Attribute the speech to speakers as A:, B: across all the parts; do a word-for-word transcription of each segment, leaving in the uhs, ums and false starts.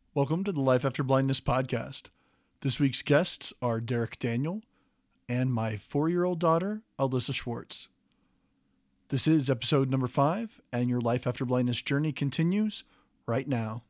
A: Welcome to the Life After Blindness podcast. This week's guests are Derek Daniel and my four-year-old daughter, Alyssa Schwartz. This is episode number five, and your Life After Blindness journey continues right now.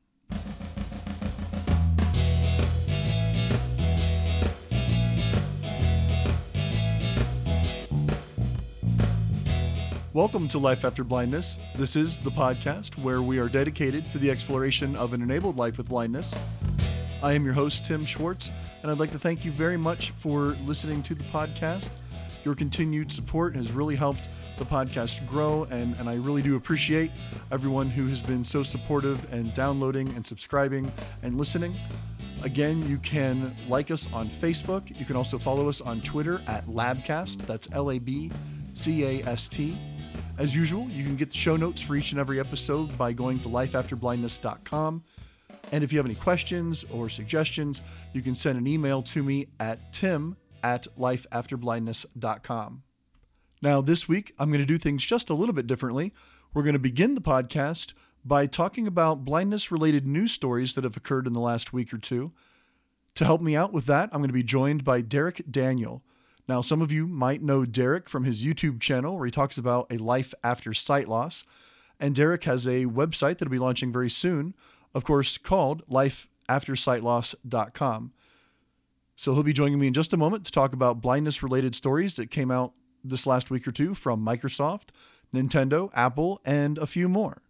A: Welcome to Life After Blindness. This is the podcast where we are dedicated to the exploration of an enabled life with blindness. I am your host, Tim Schwartz, and I'd like to thank you very much for listening to the podcast. Your continued support has really helped the podcast grow, and, and I really do appreciate everyone who has been so supportive and downloading and subscribing and listening. Again, you can like us on Facebook. You can also follow us on Twitter at Labcast. That's L A B C A S T. As usual, you can get the show notes for each and every episode by going to life after blindness dot com. And if you have any questions or suggestions, you can send an email to me at tim at life after blindness dot com. Now, this week, I'm going to do things just a little bit differently. We're going to begin the podcast by talking about blindness-related news stories that have occurred in the last week or two. To help me out with that, I'm going to be joined by Derek Daniel. Now, some of you might know Derek from his YouTube channel where he talks about a life after sight loss. And Derek has a website that will be launching very soon, of course, called life after sight loss dot com. So he'll be joining me in just a moment to talk about blindness-related stories that came out this last week or two from Microsoft, Nintendo, Apple, and a few more.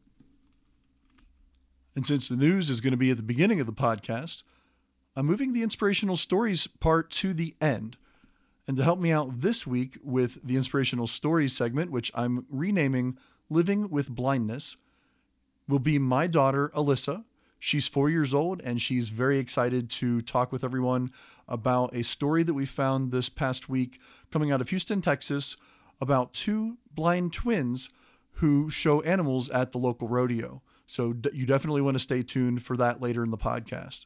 A: And since the news is going to be at the beginning of the podcast, I'm moving the inspirational stories part to the end. And to help me out this week with the inspirational stories segment, which I'm renaming Living with Blindness, will be my daughter, Alyssa. She's four years old, and she's very excited to talk with everyone about a story that we found this past week coming out of Houston, Texas, about two blind twins who show animals at the local rodeo. So d- you definitely want to stay tuned for that later in the podcast.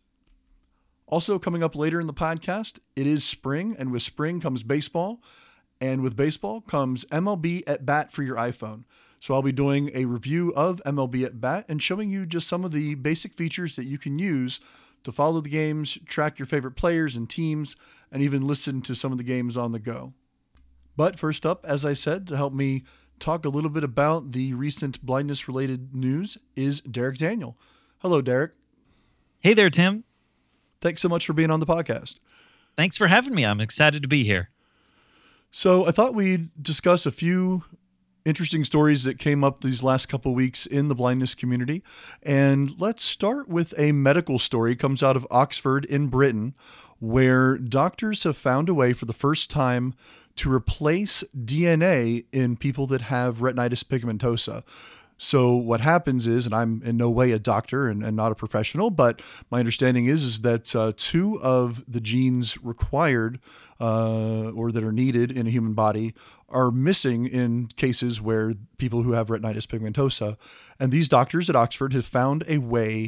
A: Also coming up later in the podcast, it is spring, and with spring comes baseball, and with baseball comes M L B at Bat for your iPhone. So I'll be doing a review of M L B at Bat and showing you just some of the basic features that you can use to follow the games, track your favorite players and teams, and even listen to some of the games on the go. But first up, as I said, to help me talk a little bit about the recent blindness-related news is Derek Daniel. Hello, Derek.
B: Hey there, Tim.
A: Thanks so much for being on the podcast.
B: Thanks for having me. I'm excited to be here.
A: So I thought we'd discuss a few interesting stories that came up these last couple of weeks in the blindness community. And let's start with a medical story. It comes out of Oxford in Britain, where doctors have found a way for the first time to replace D N A in people that have retinitis pigmentosa. So what happens is, and I'm in no way a doctor and, and not a professional, but my understanding is, is that uh, two of the genes required uh, or that are needed in a human body are missing in cases where people who have retinitis pigmentosa. And these doctors at Oxford have found a way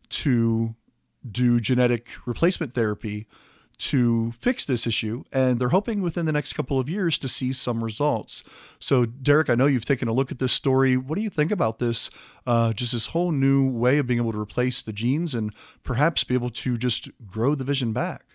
A: to do genetic replacement therapy to fix this issue, and they're hoping within the next couple of years to see some results. So, Derek, I know you've taken a look at this story. What do you think about this, uh, just this whole new way of being able to replace the genes and perhaps be able to just grow the vision back?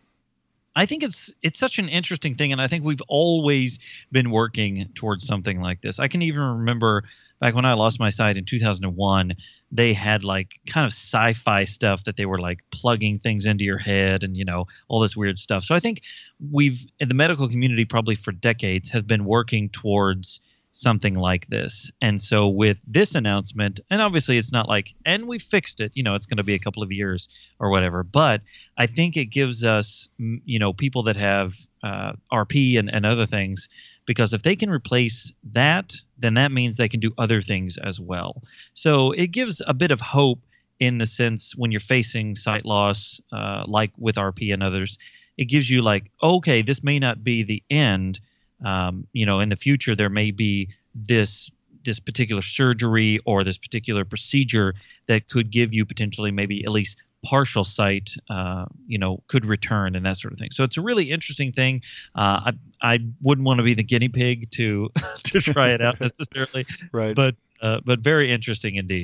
B: I think it's it's such an interesting thing, and I think we've always been working towards something like this. I can even remember back when I lost my sight in two thousand one, they had like kind of sci-fi stuff that they were like plugging things into your head and, you know, all this weird stuff. So I think we've, in the medical community probably for decades, have been working towards something like this. And so with this announcement, and obviously it's not like, and we fixed it, you know, it's going to be a couple of years or whatever, but I think it gives us, you know, people that have uh, R P and, and other things, because if they can replace that, then that means they can do other things as well. So it gives a bit of hope in the sense when you're facing sight loss, uh, like with R P and others, it gives you like, okay, this may not be the end. Um, you know, in the future, there may be this this particular surgery or this particular procedure that could give you potentially maybe at least partial sight, uh, you know, could return and that sort of thing. So it's a really interesting thing. Uh, I I wouldn't want to be the guinea pig to to try it out necessarily,
A: right?
B: But uh, but very interesting indeed.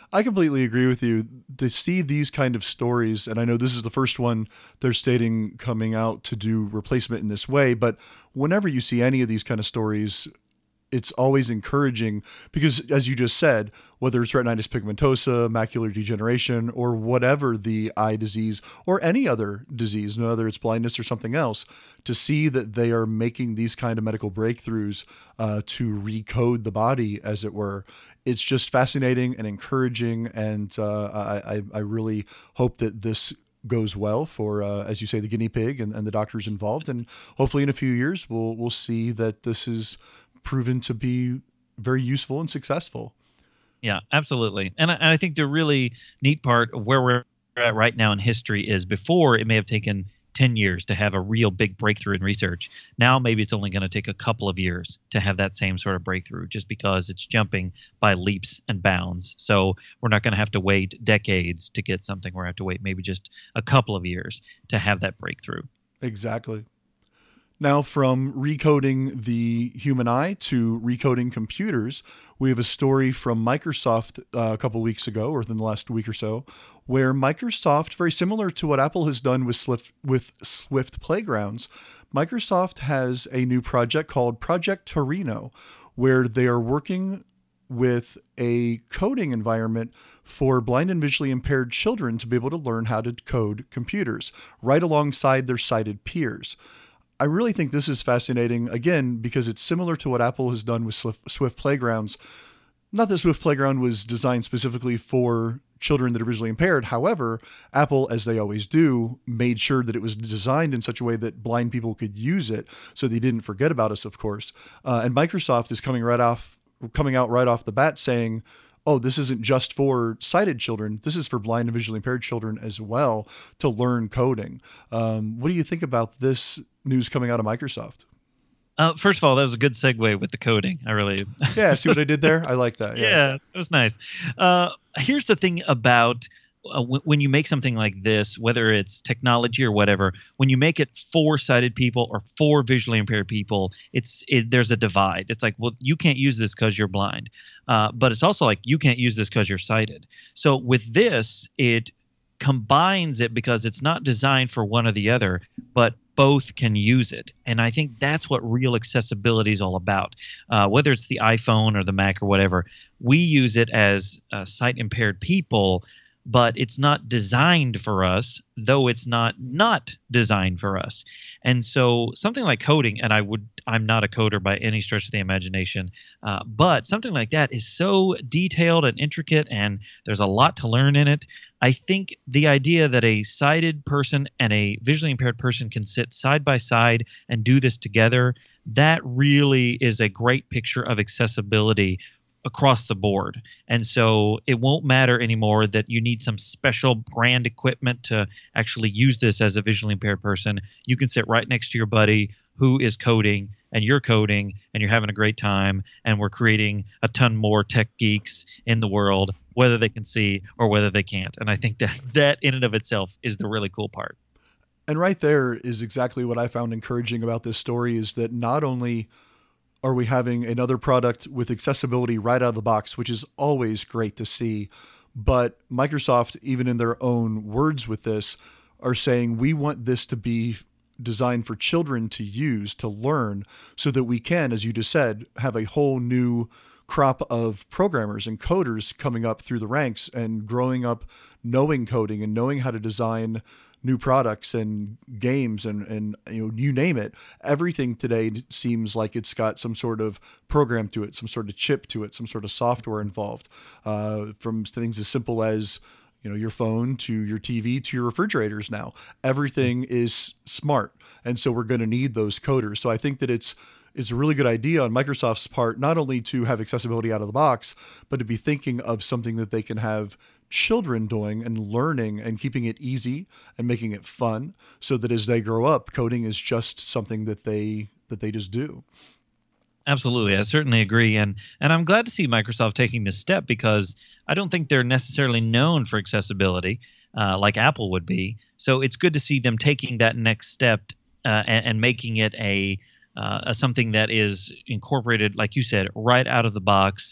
A: I completely agree with you. To see these kind of stories, and I know this is the first one they're stating coming out to do replacement in this way, but whenever you see any of these kind of stories, it's always encouraging because, as you just said, whether it's retinitis pigmentosa, macular degeneration, or whatever the eye disease or any other disease, whether it's blindness or something else, to see that they are making these kind of medical breakthroughs uh, to recode the body, as it were, it's just fascinating and encouraging. And uh, I, I really hope that this goes well for, uh, as you say, the guinea pig and, and the doctors involved. And hopefully in a few years, we'll we'll see that this is proven to be very useful and successful.
B: Yeah, absolutely. And I, and I think the really neat part of where we're at right now in history is before it may have taken ten years to have a real big breakthrough in research. Now maybe it's only going to take a couple of years to have that same sort of breakthrough just because it's jumping by leaps and bounds. So we're not going to have to wait decades to get something. We're going to have to wait maybe just a couple of years to have that breakthrough.
A: Exactly. Now, from recoding the human eye to recoding computers, we have a story from Microsoft uh, a couple weeks ago, or within the last week or so, where Microsoft, very similar to what Apple has done with Swift, with Swift Playgrounds, Microsoft has a new project called Project Torino, where they are working with a coding environment for blind and visually impaired children to be able to learn how to code computers right alongside their sighted peers. I really think this is fascinating, again, because it's similar to what Apple has done with Swift Playgrounds. Not that Swift Playground was designed specifically for children that are visually impaired. However, Apple, as they always do, made sure that it was designed in such a way that blind people could use it so they didn't forget about us, of course. Uh, and Microsoft is coming right off, coming out right off the bat saying, oh, this isn't just for sighted children. This is for blind and visually impaired children as well to learn coding. Um, what do you think about this news coming out of Microsoft?
B: Uh, first of all, that was a good segue with the coding. I really...
A: yeah, see what I did there? I like that.
B: Yeah, yeah it was nice. Uh, here's the thing about uh, w- when you make something like this, whether it's technology or whatever, when you make it for sighted people or for visually impaired people, it's it, there's a divide. It's like, well, you can't use this because you're blind. Uh, but it's also like, you can't use this because you're sighted. So with this, it combines it because it's not designed for one or the other, but both can use it. And I think that's what real accessibility is all about. Uh, whether it's the iPhone or the Mac or whatever, we use it as uh, sight impaired people, but it's not designed for us, though it's not not designed for us. And so something like coding, and I would, I'm not a coder by any stretch of the imagination, uh, but something like that is so detailed and intricate, and there's a lot to learn in it. I think the idea that a sighted person and a visually impaired person can sit side by side and do this together, that really is a great picture of accessibility across the board. And so it won't matter anymore that you need some special brand equipment to actually use this as a visually impaired person. You can sit right next to your buddy who is coding, and you're coding, and you're having a great time, and we're creating a ton more tech geeks in the world, whether they can see or whether they can't. And I think that that in and of itself is the really cool part.
A: And right there is exactly what I found encouraging about this story, is that not only are we having another product with accessibility right out of the box, which is always great to see, but Microsoft, even in their own words with this, are saying we want this to be designed for children to use, to learn, so that we can, as you just said, have a whole new crop of programmers and coders coming up through the ranks and growing up knowing coding and knowing how to design new products and games and, and, you know, you name it. Everything today seems like it's got some sort of program to it, some sort of chip to it, some sort of software involved, uh, from things as simple as, you know, your phone to your T V to your refrigerators now. Everything is smart. And so we're going to need those coders. So I think that it's, it's a really good idea on Microsoft's part, not only to have accessibility out of the box, but to be thinking of something that they can have children doing and learning and keeping it easy and making it fun, so that as they grow up, coding is just something that they that they just do.
B: Absolutely. I certainly agree. And and I'm glad to see Microsoft taking this step, because I don't think they're necessarily known for accessibility uh, like Apple would be. So it's good to see them taking that next step uh, and, and making it a, uh, a something that is incorporated, like you said, right out of the box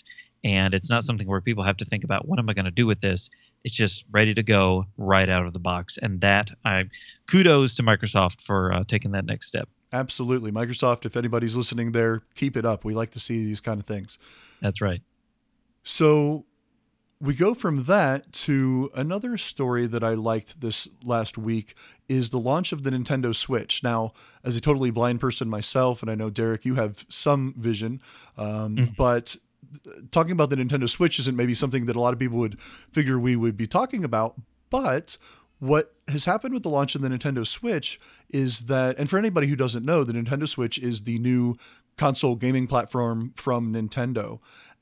B: and it's not something where people have to think about, what am I going to do with this? It's just ready to go right out of the box. And that, I kudos to Microsoft for uh, taking that next step.
A: Absolutely. Microsoft, if anybody's listening there, keep it up. We like to see these kind of things.
B: That's right.
A: So we go from that to another story that I liked this last week is the launch of the Nintendo Switch. Now, as a totally blind person myself, and I know, Derek, you have some vision, um, mm. but talking about the Nintendo Switch isn't maybe something that a lot of people would figure we would be talking about. But what has happened with the launch of the Nintendo Switch is that, and for anybody who doesn't know, the Nintendo Switch is the new console gaming platform from Nintendo.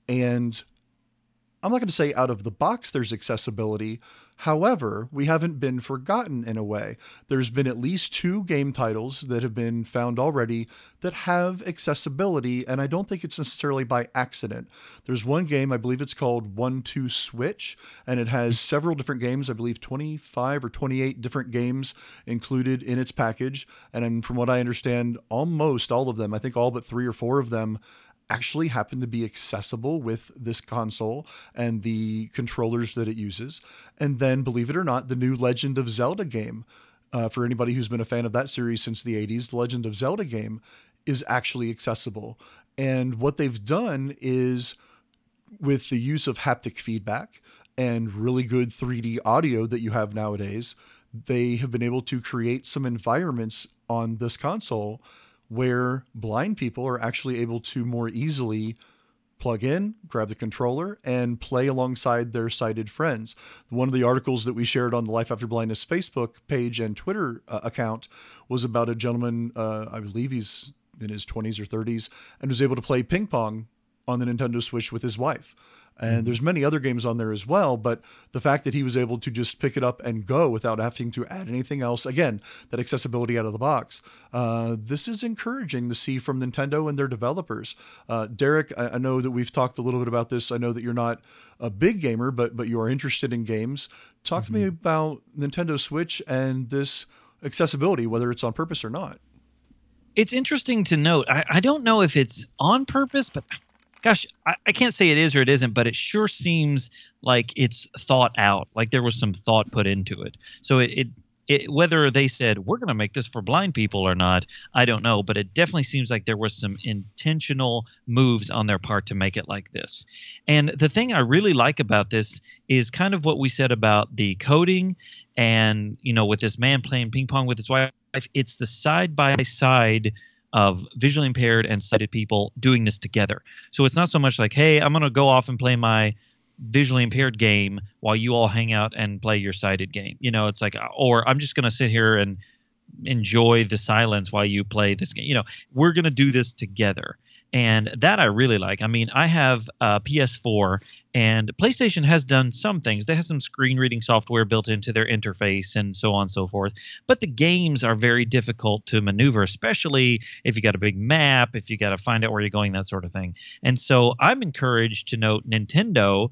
A: And I'm not going to say out of the box there's accessibility. However, we haven't been forgotten in a way. There's been at least two game titles that have been found already that have accessibility, and I don't think it's necessarily by accident. There's one game, I believe it's called one two Switch, and it has several different games, I believe twenty-five or twenty-eight different games included in its package. And from what I understand, almost all of them, I think all but three or four of them, actually happen to be accessible with this console and the controllers that it uses. And then, believe it or not, the new Legend of Zelda game, uh, for anybody who's been a fan of that series since the eighties, the Legend of Zelda game is actually accessible. And what they've done is, with the use of haptic feedback and really good three D audio that you have nowadays, they have been able to create some environments on this console where blind people are actually able to more easily plug in, grab the controller, and play alongside their sighted friends. One of the articles that we shared on the Life After Blindness Facebook page and Twitter uh, account was about a gentleman, uh, I believe he's in his twenties or thirties, and was able to play ping pong on the Nintendo Switch with his wife. And there's many other games on there as well, but the fact that he was able to just pick it up and go without having to add anything else, again, that accessibility out of the box, uh, this is encouraging to see from Nintendo and their developers. Uh, Derek, I, I know that we've talked a little bit about this. I know that you're not a big gamer, but but you are interested in games. Talk mm-hmm. to me about Nintendo Switch and this accessibility, whether it's on purpose or not.
B: It's interesting to note. I, I don't know if it's on purpose, but gosh, I, I can't say it is or it isn't, but it sure seems like it's thought out, like there was some thought put into it. So it, it, it whether they said, we're going to make this for blind people or not, I don't know, but it definitely seems like there was some intentional moves on their part to make it like this. And the thing I really like about this is kind of what we said about the coding and, you know, with this man playing ping pong with his wife, it's the side-by-side of visually impaired and sighted people doing this together. So it's not so much like, hey, I'm going to go off and play my visually impaired game while you all hang out and play your sighted game. You know, it's like, or I'm just going to sit here and enjoy the silence while you play this game. You know, we're going to do this together. And that I really like. I mean, I have a P S four, and PlayStation has done some things. They have some screen reading software built into their interface and so on and so forth. But the games are very difficult to maneuver, especially if you got a big map, if you got to find out where you're going, that sort of thing. And so I'm encouraged to note Nintendo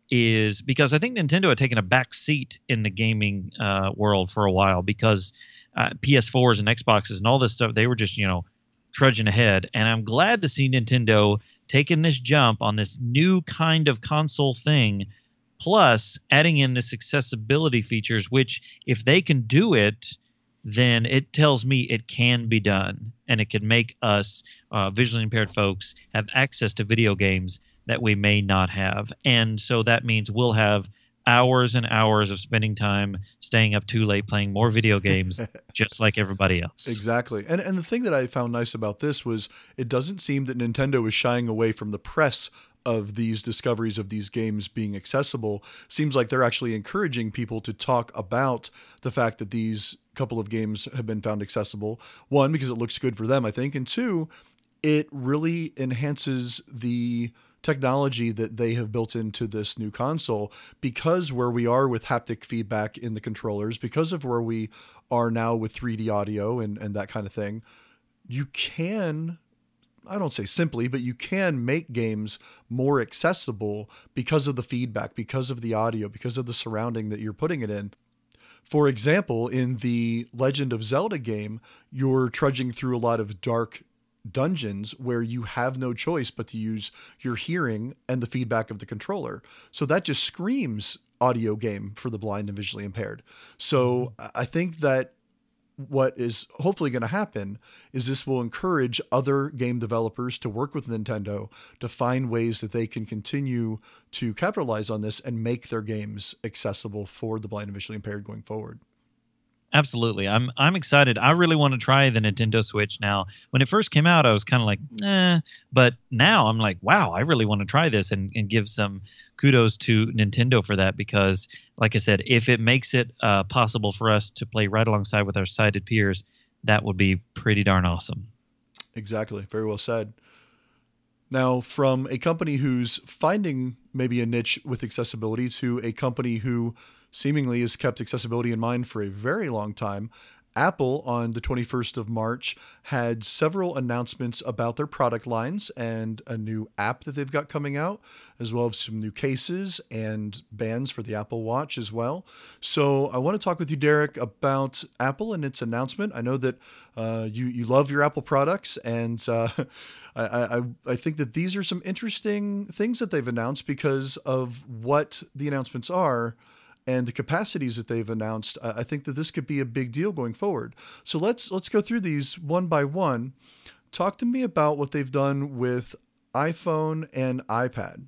B: is, because I think Nintendo had taken a back seat in the gaming uh, world for a while, because uh, P S fours and Xboxes and all this stuff, they were just, you know, trudging ahead. And I'm glad to see Nintendo taking this jump on this new kind of console thing, plus adding in this accessibility features, which if they can do it, then it tells me it can be done, and it can make us uh, visually impaired folks have access to video games that we may not have. And so that means we'll have hours and hours of spending time staying up too late playing more video games just like everybody else.
A: Exactly. And and the thing that I found nice about this was it doesn't seem that Nintendo is shying away from the press of these discoveries of these games being accessible. Seems like they're actually encouraging people to talk about the fact that these couple of games have been found accessible. One, because it looks good for them, I think, and two, it really enhances the technology that they have built into this new console, because where we are with haptic feedback in the controllers, because of where we are now with three D audio and, and that kind of thing, you can, I don't say simply, but you can make games more accessible because of the feedback, because of the audio, because of the surrounding that you're putting it in. For example, in the Legend of Zelda game, you're trudging through a lot of dark dungeons where you have no choice but to use your hearing and the feedback of the controller. So that just screams audio game for the blind and visually impaired. So I think that what is hopefully going to happen is this will encourage other game developers to work with Nintendo to find ways that they can continue to capitalize on this and make their games accessible for the blind and visually impaired going forward.
B: Absolutely. I'm I'm excited. I really want to try the Nintendo Switch now. When it first came out, I was kind of like, eh. But now I'm like, wow, I really want to try this and, and give some kudos to Nintendo for that because, like I said, if it makes it uh, possible for us to play right alongside with our sighted peers, that would be pretty darn awesome.
A: Exactly. Very well said. Now, from a company who's finding maybe a niche with accessibility to a company who seemingly has kept accessibility in mind for a very long time, Apple on the twenty-first of March had several announcements about their product lines and a new app that they've got coming out, as well as some new cases and bands for the Apple Watch as well. So I want to talk with you, Derek, about Apple and its announcement. I know that uh, you you love your Apple products, and uh, I, I I think that these are some interesting things that they've announced because of what the announcements are and the capacities that they've announced. I think that this could be a big deal going forward. So let's let's go through these one by one. Talk to me about what they've done with iPhone and iPad.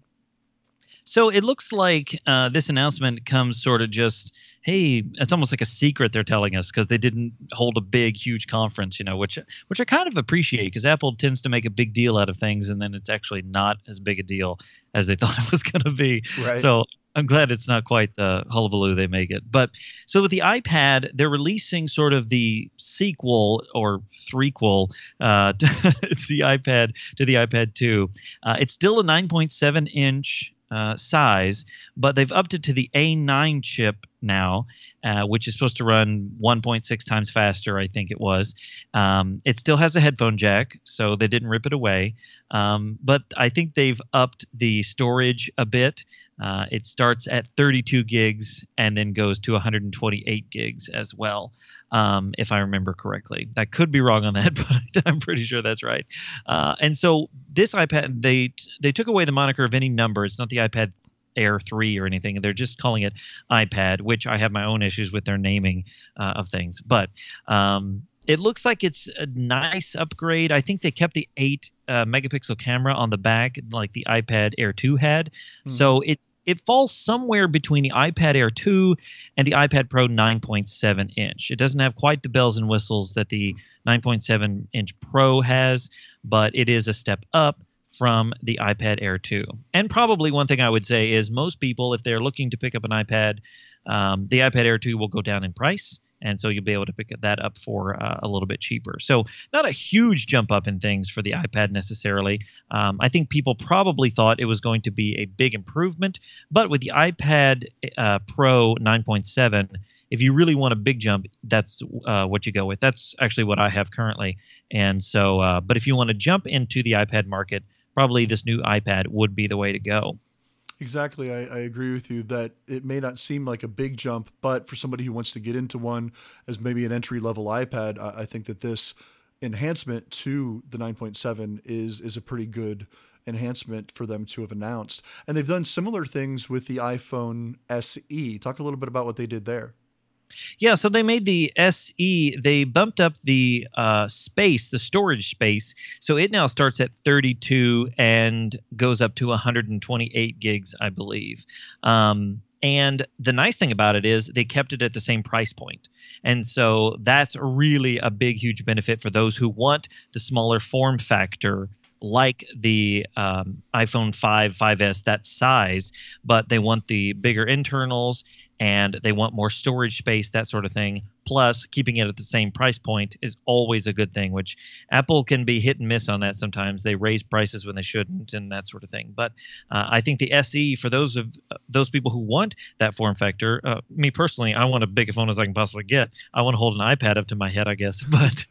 B: So it looks like uh, this announcement comes sort of just, hey, it's almost like a secret they're telling us because they didn't hold a big, huge conference, you know, which which I kind of appreciate because Apple tends to make a big deal out of things and then it's actually not as big a deal as they thought it was going to be.
A: Right.
B: So I'm glad it's not quite the hullabaloo they make it. But so with the iPad, they're releasing sort of the sequel or threequel uh, to the iPad to the iPad two. Uh, it's still a nine point seven inch uh, size, but they've upped it to the A nine chip now, uh, which is supposed to run one point six times faster, I think it was. Um, it still has a headphone jack, so they didn't rip it away. Um, but I think they've upped the storage a bit. Uh, it starts at thirty-two gigs and then goes to one hundred twenty-eight gigs as well, um, if I remember correctly. That could be wrong on that, but I'm pretty sure that's right. Uh, and so this iPad, they they took away the moniker of any number. It's not the iPad Air three or anything. They're just calling it iPad, which I have my own issues with their naming uh, of things. But um, it looks like it's a nice upgrade. I think they kept the eight uh, megapixel camera on the back, like the iPad Air two had. Hmm. So it's it falls somewhere between the iPad Air two and the iPad Pro nine point seven inch. It doesn't have quite the bells and whistles that the nine point seven inch Pro has, but it is a step up from the iPad Air two. And probably one thing I would say is most people, if they're looking to pick up an iPad, um, the iPad Air two will go down in price. And so you'll be able to pick that up for uh, a little bit cheaper. So not a huge jump up in things for the iPad necessarily. Um, I think people probably thought it was going to be a big improvement. But with the iPad uh, Pro nine point seven, if you really want a big jump, that's uh, what you go with. That's actually what I have currently. And so, uh, but if you want to jump into the iPad market, probably this new iPad would be the way to go.
A: Exactly. I, I agree with you that it may not seem like a big jump, but for somebody who wants to get into one as maybe an entry-level iPad, I, I think that this enhancement to the nine point seven is is a pretty good enhancement for them to have announced. And they've done similar things with the iPhone S E. Talk a little bit about what they did there.
B: Yeah, so they made the S E, they bumped up the uh, space, the storage space. So it now starts at thirty-two and goes up to one hundred twenty-eight gigs, I believe. Um, and the nice thing about it is they kept it at the same price point. And so that's really a big, huge benefit for those who want the smaller form factor like the um, iPhone five, five S, that size, but they want the bigger internals and they want more storage space, that sort of thing. Plus, keeping it at the same price point is always a good thing, which Apple can be hit and miss on that sometimes. They raise prices when they shouldn't and that sort of thing. But uh, I think the S E, for those of uh, those people who want that form factor, uh, me personally, I want as big a phone as I can possibly get. I want to hold an iPad up to my head, I guess. But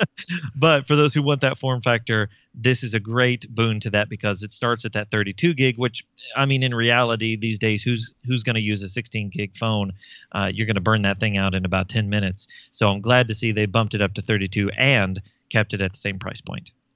B: but for those who want that form factor, this is a great boon to that because it starts at that thirty-two gig, which, I mean, in reality, these days, who's who's going to use a sixteen gig phone? Uh, you're going to burn that thing out in about ten minutes. So I'm glad to see they bumped it up to thirty-two and kept it at the same price point.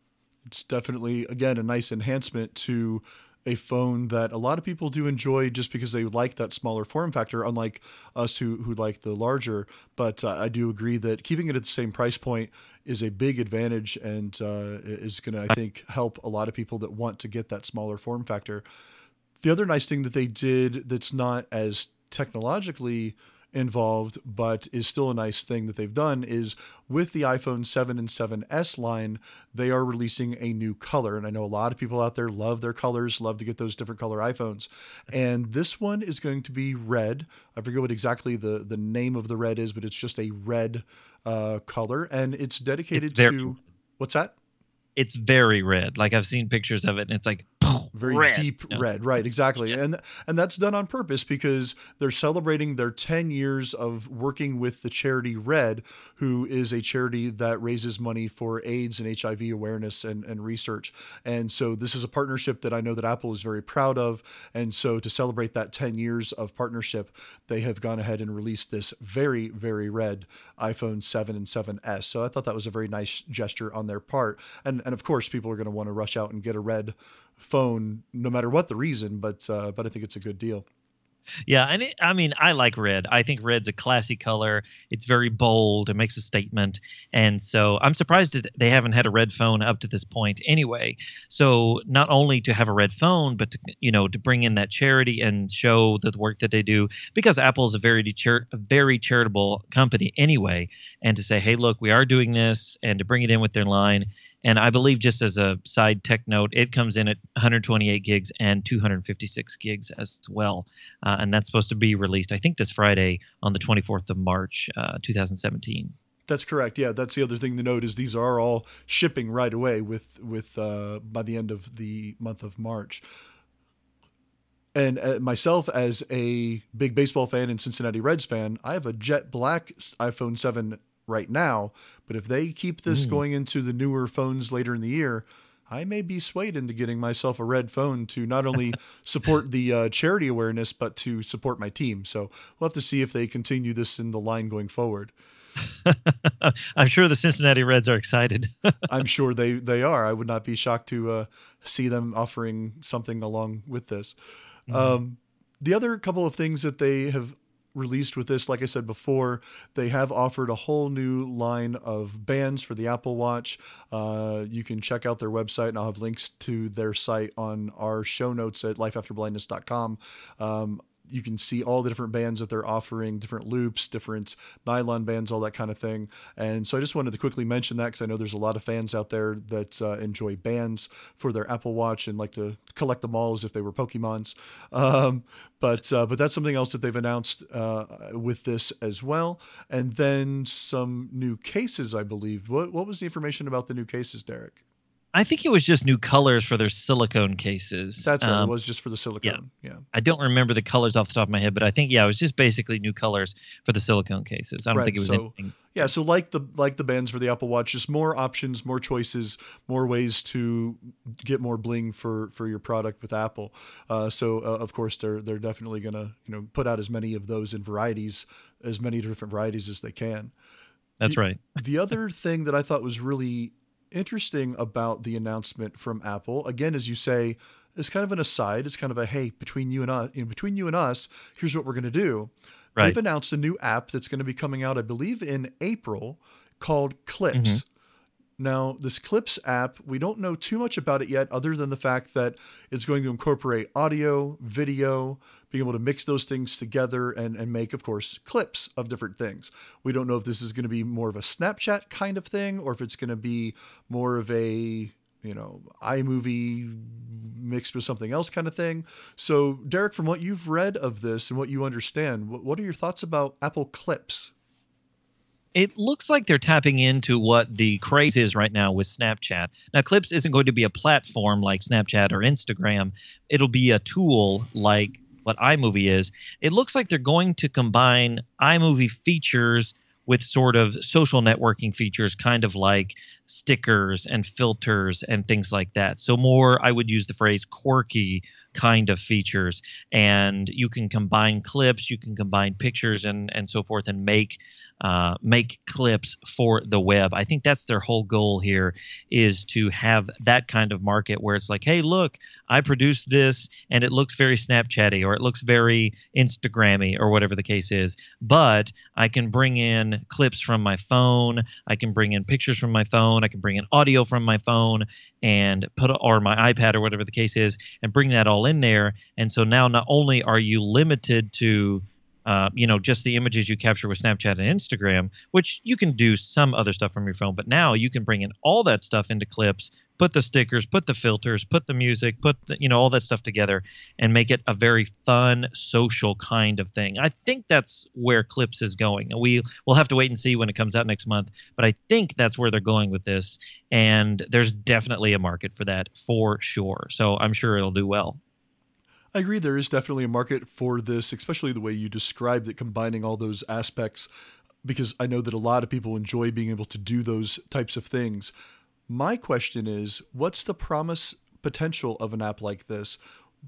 A: It's definitely, again, a nice enhancement to a phone that a lot of people do enjoy just because they like that smaller form factor, unlike us who, who like the larger. But uh, I do agree that keeping it at the same price point is a big advantage and uh, is going to, I think, help a lot of people that want to get that smaller form factor. The other nice thing that they did that's not as technologically involved, but is still a nice thing that they've done, is with the iPhone seven and seven S line, they are releasing a new color. And I know a lot of people out there love their colors, love to get those different color iPhones. And this one is going to be red. I forget what exactly the, the name of the red is, but it's just a red uh, color. And it's dedicated
B: it's very,
A: to, what's that?
B: It's very red. Like I've seen pictures of it and it's like,
A: very
B: red.
A: deep
B: No.
A: red, right? Exactly,
B: Yeah.
A: and and that's done on purpose because they're celebrating their ten years of working with the charity Red, who is a charity that raises money for AIDS and H I V awareness and, and research. And so this is a partnership that I know that Apple is very proud of. And so to celebrate that ten years of partnership, they have gone ahead and released this very, very red iPhone seven and seven S. So I thought that was a very nice gesture on their part. And and of course, people are going to want to rush out and get a red phone no matter what the reason, but uh, but I think it's a good deal.
B: Yeah, and it, I mean, I like red. I think red's a classy color. It's very bold. It makes a statement. And so I'm surprised that they haven't had a red phone up to this point anyway. So not only to have a red phone, but to, you know, to bring in that charity and show the work that they do, because Apple is a very char- a very charitable company anyway, and to say, hey, look, we are doing this, and to bring it in with their line. And I believe, just as a side tech note, it comes in at one hundred twenty-eight gigs and two hundred fifty-six gigs as well. Uh, and that's supposed to be released, I think, this Friday on the twenty-fourth of March, uh, twenty seventeen.
A: That's correct. Yeah, that's the other thing to note is these are all shipping right away with with uh, by the end of the month of March. And uh, myself, as a big baseball fan and Cincinnati Reds fan, I have a jet black iPhone seven right now, but if they keep this mm. going into the newer phones later in the year, I may be swayed into getting myself a red phone to not only support the uh, charity awareness, but to support my team. So we'll have to see if they continue this in the line going forward.
B: I'm sure the Cincinnati Reds are excited.
A: I'm sure they, they are. I would not be shocked to uh, see them offering something along with this. Mm-hmm. Um, the other couple of things that they have released with this, like I said before, they have offered a whole new line of bands for the Apple Watch. Uh, you can check out their website, and I'll have links to their site on our show notes at life after blindness dot com. Um, you can see all the different bands that they're offering, different loops, different nylon bands, all that kind of thing. And so I just wanted to quickly mention that because I know there's a lot of fans out there that uh, enjoy bands for their Apple Watch and like to collect them all as if they were Pokemons. Um, but uh, but that's something else that they've announced uh, with this as well. And then some new cases, I believe. What, what was the information about the new cases, Derek?
B: I think it was just new colors for their silicone cases.
A: That's right.
B: Um,
A: it was just for the silicone. Yeah. yeah.
B: I don't remember the colors off the top of my head, but I think, yeah, it was just basically new colors for the silicone cases. I don't
A: right.
B: think it was
A: so,
B: anything.
A: Yeah. So like the like the bands for the Apple Watch, just more options, more choices, more ways to get more bling for, for your product with Apple. Uh, so uh, of course they're they're definitely gonna you know put out as many of those in varieties, as many different varieties as they can.
B: That's
A: the,
B: right.
A: The other thing that I thought was really interesting about the announcement from Apple, again, as you say, is kind of an aside. It's kind of a, hey, between you and us, you know, between you and us, here's what we're going to do. Right. They've announced a new app that's going to be coming out, I believe, in April called Clips. Mm-hmm. Now, this Clips app, we don't know too much about it yet, other than the fact that it's going to incorporate audio, video, being able to mix those things together and, and make, of course, clips of different things. We don't know if this is going to be more of a Snapchat kind of thing, or if it's going to be more of a, you know, iMovie mixed with something else kind of thing. So, Derek, from what you've read of this and what you understand, what, what are your thoughts about Apple Clips?
B: It looks like they're tapping into what the craze is right now with Snapchat. Now, Clips isn't going to be a platform like Snapchat or Instagram. It'll be a tool like what iMovie is. It looks like they're going to combine iMovie features with sort of social networking features, kind of like stickers and filters and things like that. So more, I would use the phrase quirky kind of features. And you can combine clips, you can combine pictures and, and so forth and make uh, make clips for the web. I think that's their whole goal here, is to have that kind of market where it's like, hey, look, I produced this and it looks very Snapchatty or it looks very Instagrammy or whatever the case is. But I can bring in clips from my phone. I can bring in pictures from my phone. I can bring in audio from my phone and put, or my iPad or whatever the case is, and bring that all in there. And so now not only are you limited to Uh, you know, just the images you capture with Snapchat and Instagram, which you can do some other stuff from your phone, but now you can bring in all that stuff into clips, put the stickers, put the filters, put the music, put the, you know, all that stuff together and make it a very fun, social kind of thing. I think that's where Clips is going. We will have to wait and see when it comes out next month, but I think that's where they're going with this. And there's definitely a market for that for sure. So I'm sure it'll do well.
A: I agree. There is definitely a market for this, especially the way you described it, combining all those aspects, because I know that a lot of people enjoy being able to do those types of things. My question is, what's the promise potential of an app like this?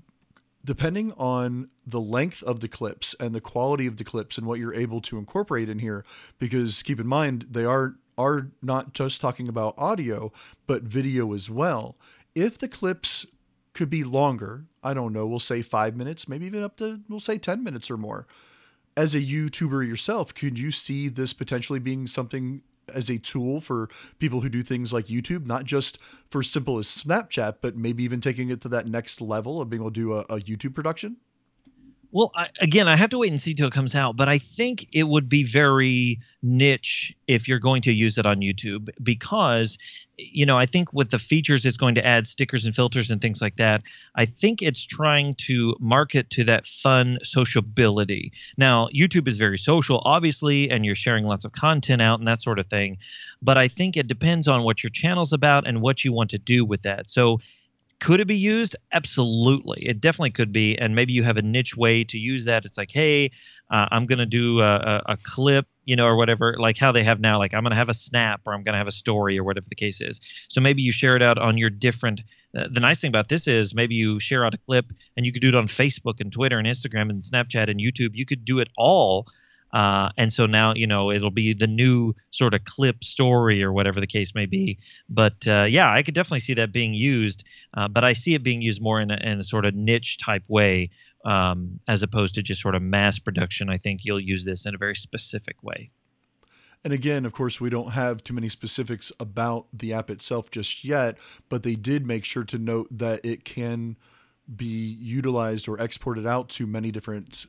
A: Depending on the length of the clips and the quality of the clips and what you're able to incorporate in here, because keep in mind, they are, are not just talking about audio, but video as well. If the clips could be longer, I don't know, we'll say five minutes, maybe even up to, we'll say ten minutes or more. As a YouTuber yourself, could you see this potentially being something as a tool for people who do things like YouTube, not just for simple as Snapchat, but maybe even taking it to that next level of being able to do a, a YouTube production?
B: Well, I, again, I have to wait and see till it comes out, but I think it would be very niche if you're going to use it on YouTube because, you know, I think with the features it's going to add stickers and filters and things like that. I think it's trying to market to that fun sociability. Now, YouTube is very social, obviously, and you're sharing lots of content out and that sort of thing. But I think it depends on what your channel's about and what you want to do with that. So could it be used? Absolutely. It definitely could be. And maybe you have a niche way to use that. It's like, hey, uh, I'm going to do a, a, a clip, you know, or whatever, like how they have now, like I'm going to have a snap or I'm going to have a story or whatever the case is. So maybe you share it out on your different, uh, the nice thing about this is maybe you share out a clip and you could do it on Facebook and Twitter and Instagram and Snapchat and YouTube. You could do it all. Uh, and so now, you know, it'll be the new sort of clip story or whatever the case may be. But uh, yeah, I could definitely see that being used. Uh, but I see it being used more in a, in a sort of niche type way um, as opposed to just sort of mass production. I think you'll use this in a very specific way.
A: And again, of course, we don't have too many specifics about the app itself just yet, but they did make sure to note that it can be utilized or exported out to many different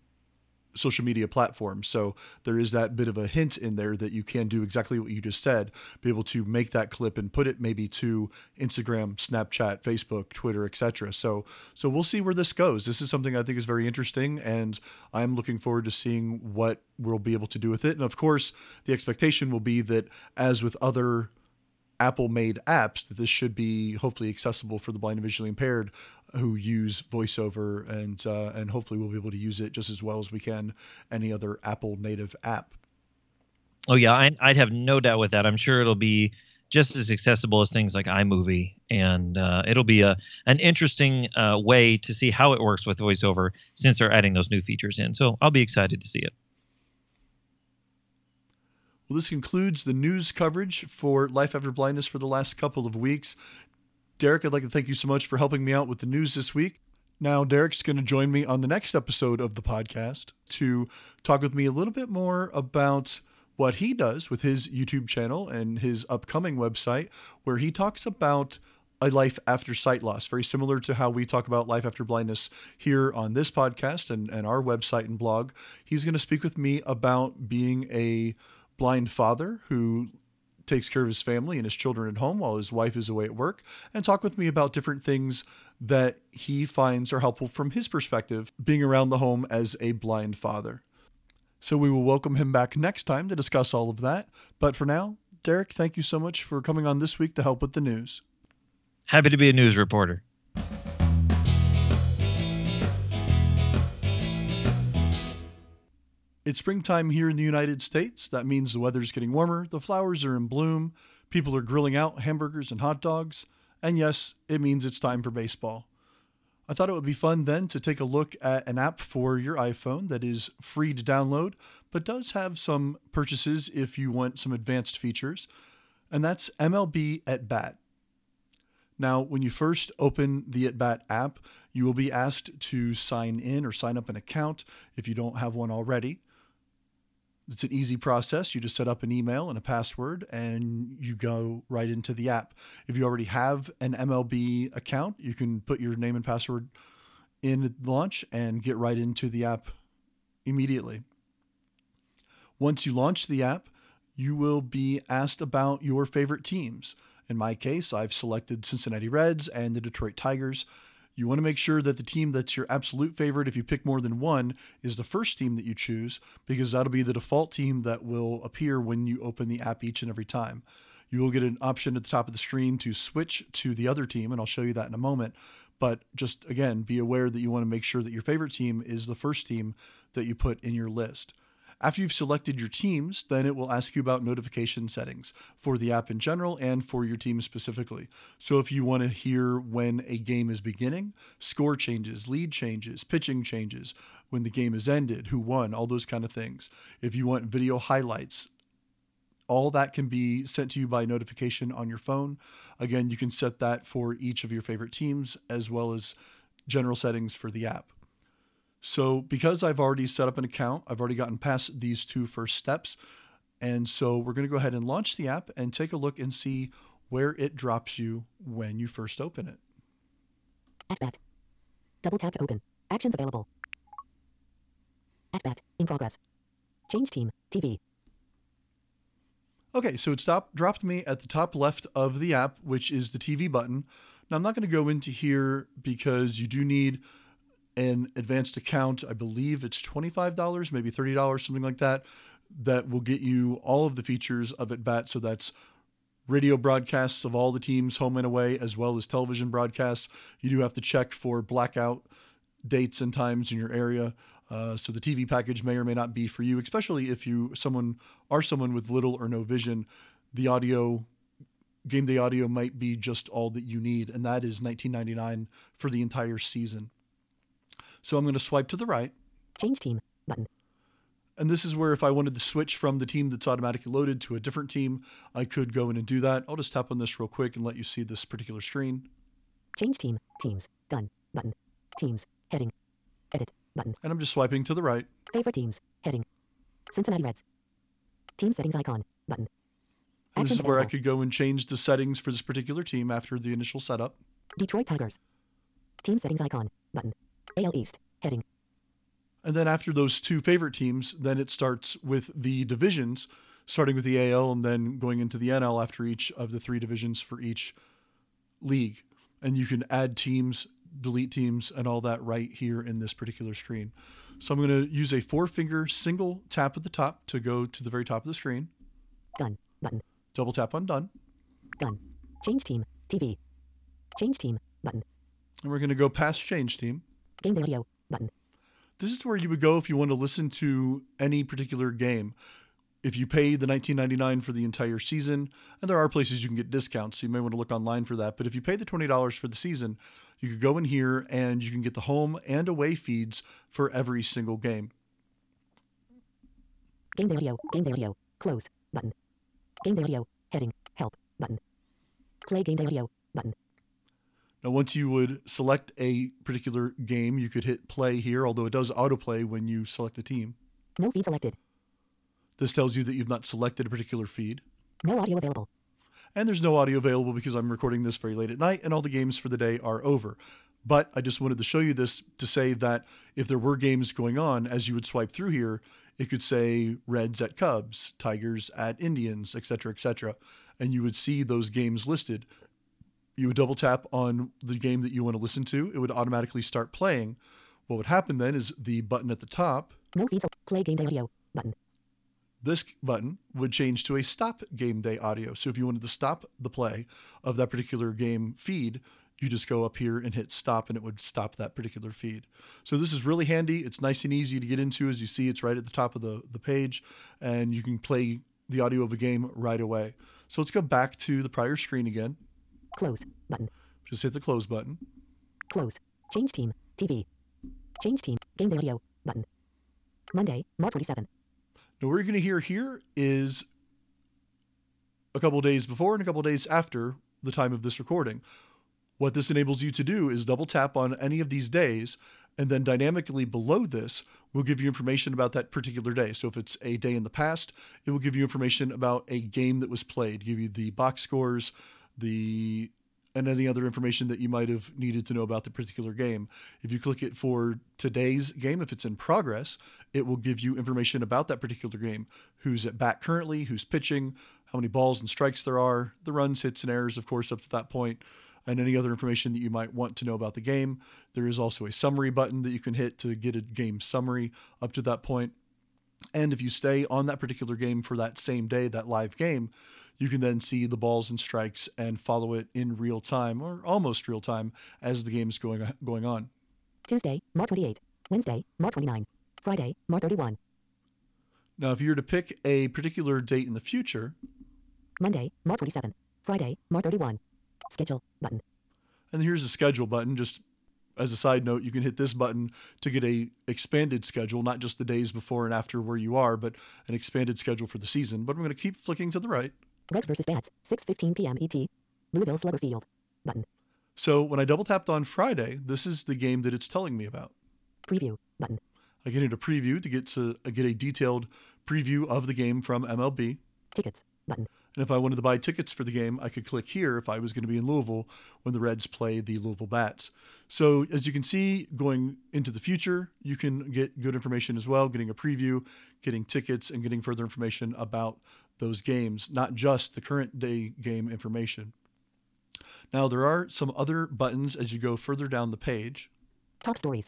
A: social media platforms. So there is that bit of a hint in there that you can do exactly what you just said, be able to make that clip and put it maybe to Instagram, Snapchat, Facebook, Twitter, et cetera. So, so we'll see where this goes. This is something I think is very interesting, and I'm looking forward to seeing what we'll be able to do with it. And of course, the expectation will be that, as with other Apple-made apps, that this should be hopefully accessible for the blind and visually impaired who use VoiceOver, and uh, and hopefully we'll be able to use it just as well as we can any other Apple native app.
B: Oh yeah, I, I'd have no doubt with that. I'm sure it'll be just as accessible as things like iMovie, and uh, it'll be a an interesting uh, way to see how it works with VoiceOver since they're adding those new features in. So I'll be excited to see it.
A: Well, this concludes the news coverage for Life After Blindness for the last couple of weeks. Derek, I'd like to thank you so much for helping me out with the news this week. Now, Derek's going to join me on the next episode of the podcast to talk with me a little bit more about what he does with his YouTube channel and his upcoming website, where he talks about a life after sight loss, very similar to how we talk about life after blindness here on this podcast and, and our website and blog. He's going to speak with me about being a blind father who takes care of his family and his children at home while his wife is away at work, and talk with me about different things that he finds are helpful from his perspective being around the home as a blind father. So we will welcome him back next time to discuss all of that. But for now, Derek, thank you so much for coming on this week to help with the news.
B: Happy to be a news reporter.
A: It's springtime here in the United States. That means the weather's getting warmer, the flowers are in bloom, People are grilling out hamburgers and hot dogs. And yes, it means it's time for baseball. I thought it would be fun then to take a look at an app for your iPhone that is free to download, but does have some purchases if you want some advanced features. And that's M L B At Bat. Now, when you first open the At Bat app, you will be asked to sign in or sign up an account if you don't have one already. It's an easy process. You just set up an email and a password and you go right into the app. If you already have an M L B account, you can put your name and password in at launch and get right into the app immediately. Once you launch the app, you will be asked about your favorite teams. In my case, I've selected Cincinnati Reds and the Detroit Tigers. You want to make sure that the team that's your absolute favorite, if you pick more than one, is the first team that you choose, because that'll be the default team that will appear when you open the app each and every time. You will get an option at the top of the screen to switch to the other team, and I'll show you that in a moment. But just, again, be aware that you want to make sure that your favorite team is the first team that you put in your list. After you've selected your teams, then it will ask you about notification settings for the app in general and for your team specifically. So if you want to hear when a game is beginning, score changes, lead changes, pitching changes, when the game is ended, who won, all those kind of things. If you want video highlights, all that can be sent to you by notification on your phone. Again, you can set that for each of your favorite teams as well as general settings for the app. So because I've already set up an account, I've already gotten past these two first steps. And so we're going to go ahead and launch the app and take a look and see where it drops you when you first open it.
C: At Bat. Double tap to open. Actions available. At Bat. In progress. Change team. T V.
A: Okay, so it stopped, dropped me at the top left of the app, which is the T V button. Now, I'm not going to go into here because you do need an advanced account. I believe it's twenty-five dollars, maybe thirty dollars, something like that, that will get you all of the features of At Bat. So that's radio broadcasts of all the teams home and away, as well as television broadcasts. You do have to check for blackout dates and times in your area. Uh, so the T V package may or may not be for you, especially if you someone are someone with little or no vision. The audio, game day audio might be just all that you need, and that is nineteen ninety-nine dollars for the entire season. So I'm going to swipe to the right.
C: Change team button.
A: And this is where if I wanted to switch from the team that's automatically loaded to a different team, I could go in and do that. I'll just tap on this real quick and let you see this particular screen.
C: Change team. Teams. Done. Button. Teams. Heading. Edit. Button.
A: And I'm just swiping to the right.
C: Favorite teams. Heading. Cincinnati Reds. Team settings icon. Button.
A: And this is
C: Actions
A: where I
C: available.
A: could go and change the settings for this particular team after the initial setup.
C: Detroit Tigers. Team settings icon. Button. A L East. Heading.
A: And then after those two favorite teams, then it starts with the divisions, starting with the A L and then going into the N L after each of the three divisions for each league. And you can add teams, delete teams, and all that right here in this particular screen. So I'm going to use a four-finger single tap at the top to go to the very top of the screen.
C: Done. Button.
A: Double tap on done.
C: Done. Change team. T V. Change team. Button.
A: And we're going to go past change team.
C: Game day audio. Button.
A: This is where you would go if you want to listen to any particular game. If you pay the nineteen ninety-nine dollars for the entire season, and there are places you can get discounts, so you may want to look online for that. But if you pay the twenty dollars for the season, you could go in here and you can get the home and away feeds for every single game.
C: Game day audio. Game day audio. Close. Button. Game day audio. Heading. Help. Button. Play game day audio. Button.
A: Now, once you would select a particular game, you could hit play here, although it does autoplay when you select the team.
C: No feed selected.
A: This tells you that you've not selected a particular feed.
C: No audio available.
A: And there's no audio available because I'm recording this very late at night and all the games for the day are over. But I just wanted to show you this to say that if there were games going on, as you would swipe through here, it could say Reds at Cubs, Tigers at Indians, et cetera, et cetera. And you would see those games listed. You would double tap on the game that you want to listen to. It would automatically start playing. What would happen then is the button at the top,
C: No feed. Sel- play game day audio. Button.
A: this button would change to a stop game day audio. So if you wanted to stop the play of that particular game feed, you just go up here and hit stop and it would stop that particular feed. So this is really handy. It's nice and easy to get into. As you see, it's right at the top of the, the page and you can play the audio of a game right away. So let's go back to the prior screen again.
C: Close button.
A: Just hit the close button.
C: Close. Change team. T V. Change team. Game day audio button. Monday, March twenty-seventh.
A: Now, what you're going to hear here is a couple days before and a couple days after the time of this recording. What this enables you to do is double tap on any of these days, and then dynamically below this will give you information about that particular day. So if it's a day in the past, it will give you information about a game that was played, give you the box scores, the and any other information that you might have needed to know about the particular game. If you click it for today's game, if it's in progress, it will give you information about that particular game. Who's at bat currently, who's pitching, how many balls and strikes there are, the runs, hits, and errors, of course, up to that point, and any other information that you might want to know about the game. There is also a summary button that you can hit to get a game summary up to that point. And if you stay on that particular game for that same day, that live game, you can then see the balls and strikes and follow it in real time, or almost real time, as the game's going going on.
C: Tuesday, March twenty-eighth. Wednesday, March twenty-ninth. Friday, March thirty-first.
A: Now, if you were to pick a particular date in the future,
C: Monday, March twenty-seventh. Friday, March thirty-first. Schedule button.
A: And here's the schedule button. Just as a side note, you can hit this button to get a expanded schedule, not just the days before and after where you are, but an expanded schedule for the season. But I'm going to keep flicking to the right.
C: Reds versus Bats, six fifteen p.m. E T. Louisville Slugger Field. Button.
A: So when I double tapped on Friday, this is the game that it's telling me about.
C: Preview. Button.
A: I get into preview to get to uh, get a detailed preview of the game from M L B.
C: Tickets. Button.
A: And if I wanted to buy tickets for the game, I could click here if I was going to be in Louisville when the Reds play the Louisville Bats. So as you can see, going into the future, you can get good information as well, getting a preview, getting tickets, and getting further information about those games, not just the current day game information. Now, there are some other buttons as you go further down the page.
C: Top stories.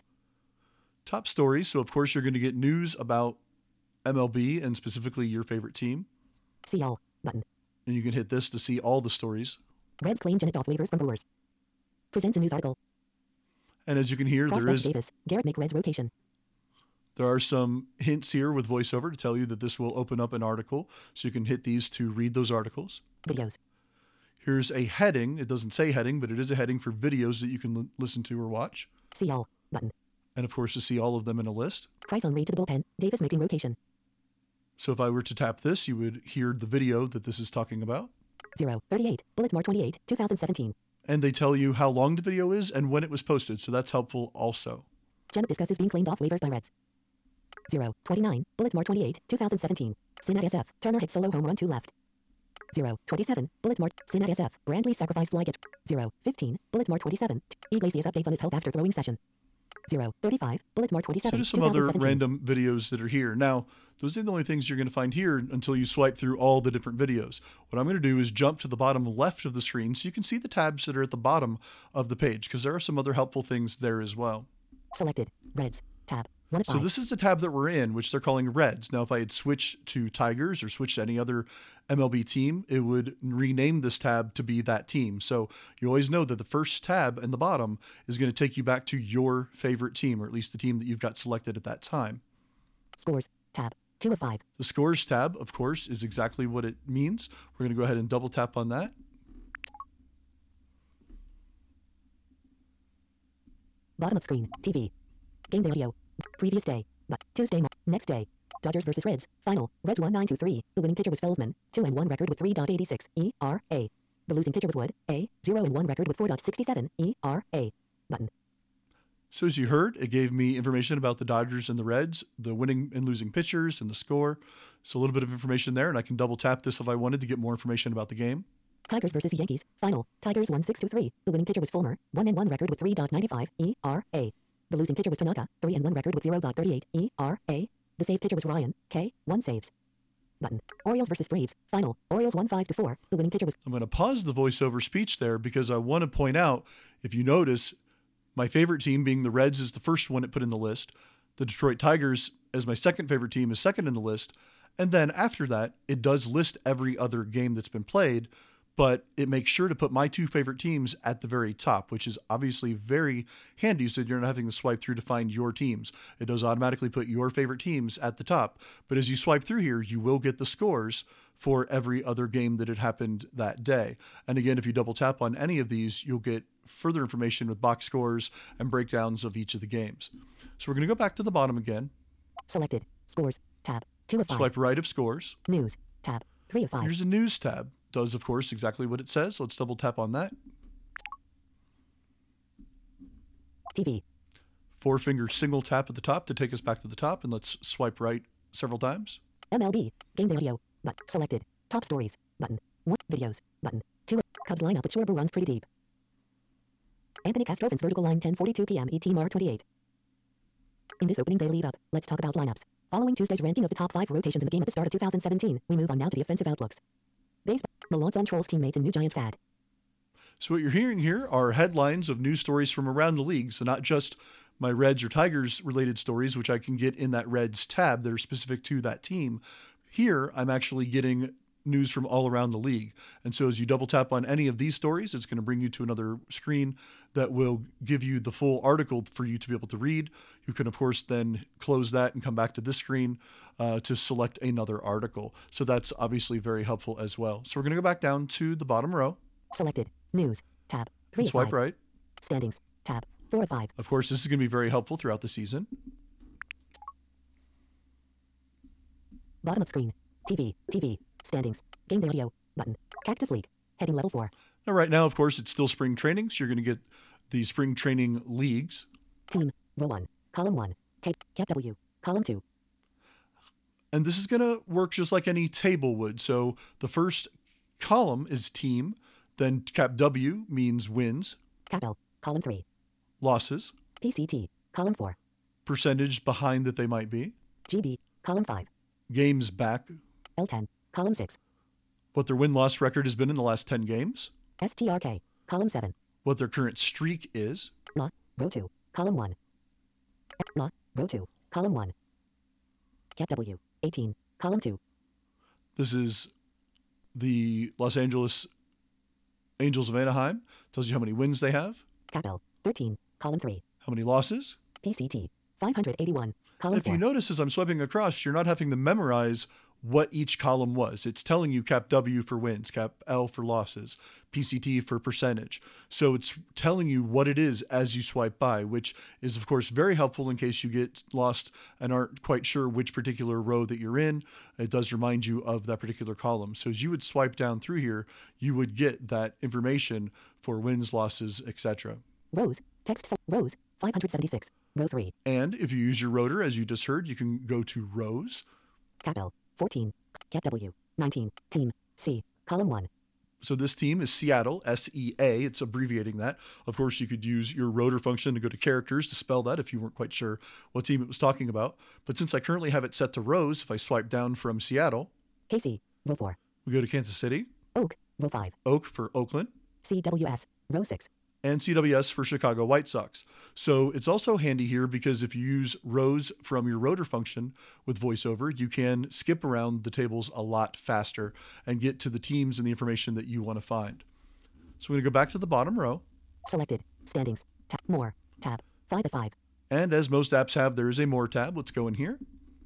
A: Top stories. So, of course, you're going to get news about M L B and specifically your favorite team.
C: See all. Button.
A: And you can hit this to see all the stories.
C: Reds claim Janet Goff waivers from Brewers. Presents a news article.
A: And as you can hear, there
C: Prospect
A: is
C: Davis. Garrett make Reds rotation.
A: there are some hints here with voiceover to tell you that this will open up an article. So you can hit these to read those articles.
C: Videos.
A: Here's a heading. It doesn't say heading, but it is a heading for videos that you can l- listen to or watch.
C: See all. Button.
A: And of course, to see all of them in a list.
C: Price on Reed to the bullpen. Davis making rotation.
A: So if I were to tap this, you would hear the video that this is talking about.
C: zero thirty-eight. Bullet March twenty-eighth, twenty seventeen.
A: And they tell you how long the video is and when it was posted. So that's helpful also.
C: Janet discusses being claimed off waivers by Reds. zero twenty-nine. Bullet March twenty-eighth, twenty seventeen. Sin at S F. Turner hits solo home run to left. zero twenty-seven. Bullet March. Sin at S F. Brandley sacrifice fly gets. zero fifteen. Bullet March twenty-seven. Iglesias updates on his health after throwing session. zero thirty-five. Bullet March
A: So
C: twenty-seven.
A: there's some other random videos that are here. Now, those are the only things you're going to find here until you swipe through all the different videos. What I'm going to do is jump to the bottom left of the screen so you can see the tabs that are at the bottom of the page, because there are some other helpful things there as well.
C: Selected. Reds. Tab. one of
A: So
C: five.
A: this is the tab that we're in, which they're calling Reds. Now, if I had switched to Tigers or switched to any other M L B team, it would rename this tab to be that team. So you always know that the first tab in the bottom is going to take you back to your favorite team, or at least the team that you've got selected at that time.
C: Scores. Tab. two of five.
A: The Scores tab, of course, is exactly what it means. We're going to go ahead and double tap on that.
C: Bottom of screen. T V. Game day audio. Previous day. But Tuesday. Mar- Next day. Dodgers versus Reds. Final. Reds won nine two three. The winning pitcher was Feldman. two and one record with three point eight six E R A. The losing pitcher was Wood. A. zero and one record with four point six seven E R A. Button.
A: So as you heard, it gave me information about the Dodgers and the Reds, the winning and losing pitchers, and the score. So a little bit of information there, and I can double tap this if I wanted to get more information about the game.
C: Tigers versus Yankees. Final. Tigers won six two three. The winning pitcher was Fulmer. one and one record with three point nine five E R A. The losing pitcher was Tanaka. three and one record with zero point three eight E R A. The save pitcher was Ryan. K. one saves. Button. Orioles versus Braves. Final. Orioles won five to four. The winning pitcher was
A: I'm going to pause the voiceover speech there because I want to point out, if you notice, my favorite team being the Reds is the first one it put in the list. The Detroit Tigers as my second favorite team is second in the list. And then after that, it does list every other game that's been played, but it makes sure to put my two favorite teams at the very top, which is obviously very handy so you're not having to swipe through to find your teams. It does automatically put your favorite teams at the top, but as you swipe through here, you will get the scores for every other game that had happened that day. And again, if you double tap on any of these, you'll get further information with box scores and breakdowns of each of the games. So we're going to go back to the bottom again.
C: Selected. Scores. Tab. two of five.
A: Swipe right of scores.
C: News. Tab. three of five.
A: Here's a news tab. Does, of course, exactly what it says. Let's double tap on that.
C: T V.
A: Four finger single tap at the top to take us back to the top, and let's swipe right several times.
C: M L B. Game day audio. But selected. Top stories. Button. One. Videos. Button. Two. Cubs lineup with Schwarber runs pretty deep. Anthony Castrovin's vertical line ten forty-two p.m. E T March twenty-eighth. In this opening day lead up, let's talk about lineups. Following Tuesday's ranking of the top five rotations in the game at the start of two thousand seventeen, we move on now to the offensive outlooks. Baseball. Milan's on Trolls teammates and new Giants ad.
A: So what you're hearing here are headlines of news stories from around the league. So not just my Reds or Tigers related stories, which I can get in that Reds tab that are specific to that team. Here, I'm actually getting news from all around the league. And so as you double tap on any of these stories, it's going to bring you to another screen that will give you the full article for you to be able to read. You can, of course, then close that and come back to this screen uh, to select another article. So that's obviously very helpful as well. So we're going to go back down to the bottom row.
C: Selected. News. Tab. three
A: And
C: of
A: swipe
C: five.
A: right.
C: Standings. Tab. four of five.
A: Of course, this is going to be very helpful throughout the season.
C: Bottom of screen. T V. T V. Standings. Game day audio. Button. Cactus League. Heading level four.
A: Now, right now, of course, it's still spring training, so you're going to get the spring training leagues.
C: Team. Row one. Column one. Tape. Cap W. Column two.
A: And this is going to work just like any table would. So the first column is team, then cap W means wins,
C: Cap L. Column three.
A: losses,
C: P C T. Column four.
A: percentage behind that they might be,
C: G B. Column five.
A: games back,
C: L ten. Column six.
A: what their win-loss record has been in the last ten games,
C: S T R K. Column seven.
A: what their current streak is,
C: Law. Row two. Column one. Law. Row two. Column one. Cap W. eighteen. Column two.
A: This is the Los Angeles Angels of Anaheim. Tells you how many wins they have,
C: Cap L. thirteen. Column three.
A: how many losses.
C: P C T. five hundred eighty-one. Column
A: And if
C: four.
A: you notice as I'm swiping across, you're not having to memorize what each column was. It's telling you cap W for wins, cap L for losses, P C T for percentage. So it's telling you what it is as you swipe by, which is, of course, very helpful in case you get lost and aren't quite sure which particular row that you're in. It does remind you of that particular column. So as you would swipe down through here, you would get that information for wins, losses, et cetera.
C: Rows. Text. Se- rows. five hundred seventy-six. Row three.
A: And if you use your rotor, as you just heard, you can go to rows.
C: Cap L. fourteen. Cap W. nineteen. Team. C. Column one.
A: So this team is Seattle, S E A. It's abbreviating that. Of course, you could use your rotor function to go to characters to spell that if you weren't quite sure what team it was talking about. But since I currently have it set to rows, if I swipe down from Seattle,
C: K C. Row four.
A: we go to Kansas City,
C: Oak. Row five.
A: Oak for Oakland,
C: C W S. Row six.
A: and C W S for Chicago White Sox. So it's also handy here because if you use rows from your rotor function with VoiceOver, you can skip around the tables a lot faster and get to the teams and the information that you want to find. So we're going to go back to the bottom row.
C: Selected. Standings. Tab. More. Tab. five of five.
A: And as most apps have, there is a More tab. Let's go in here.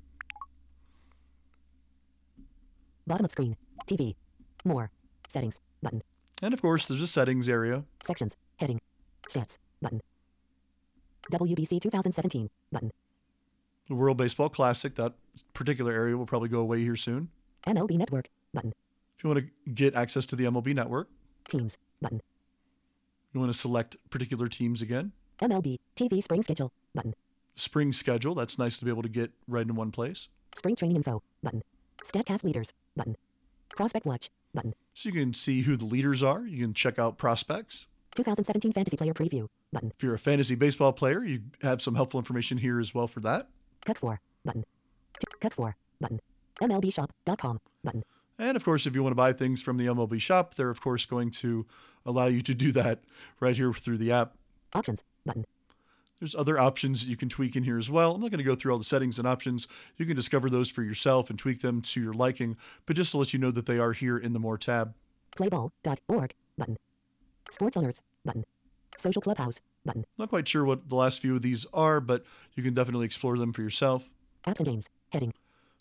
C: Bottom of screen. T V. More. Settings. Button.
A: And of course, there's a settings area.
C: Sections. Heading. Stats. Button. W B C twenty seventeen. Button.
A: The World Baseball Classic, that particular area will probably go away here soon.
C: M L B Network. Button.
A: If you want to get access to the M L B Network,
C: Teams. Button.
A: you want to select particular teams again.
C: M L B T V Spring Schedule. Button.
A: Spring schedule, that's nice to be able to get right in one place.
C: Spring Training Info. Button. Statcast Leaders. Button. Prospect Watch. Button.
A: So you can see who the leaders are. You can check out prospects.
C: twenty seventeen Fantasy Player Preview. Button.
A: If you're a fantasy baseball player, you have some helpful information here as well for that.
C: Cut for. Button. T- cut for. Button. M L B Shop dot com. Button.
A: And of course, if you want to buy things from the M L B shop, they're of course going to allow you to do that right here through the app.
C: Options. Button.
A: There's other options that you can tweak in here as well. I'm not going to go through all the settings and options. You can discover those for yourself and tweak them to your liking, but just to let you know that they are here in the More tab.
C: Playball dot org button. Sports on Earth button. Social Clubhouse button.
A: Not quite sure what the last few of these are, but you can definitely explore them for yourself.
C: Apps and games heading.